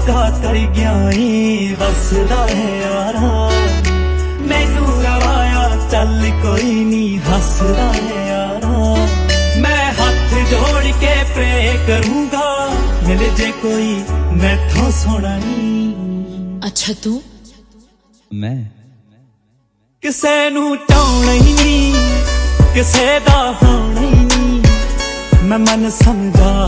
ਧੋਖਾ ਕਰ ਗਿਆ ਏ ਵਸਦਾ ਹੈ ਯਾਰਾ ਮੈਨੂੰ ਰਵਾਇਆ ਚੱਲ ਕੋਈ ਨਹੀਂ ਹੱਸਦਾ ਹੈ ਯਾਰਾ ਮੈਂ ਹੱਥ ਜੋੜ ਕੇ ਪ੍ਰੇ ਕਰੂੰਗਾ ਮਿਲ ਜੇ ਕੋਈ ਮੈਥੋਂ ਸੋਹਣਾ ਨੀ। ਅੱਛਾ ਤੂੰ ਮੈਂ ਕਿਸੇ ਨੂੰ ਚਾਹਣਾ ਹੀ ਨਹੀਂ ਕਿਸੇ ਦਾ ਹੋਣਾ ਹੀ ਨਹੀਂ ਮੈਂ ਮਨ ਸਮਝਾ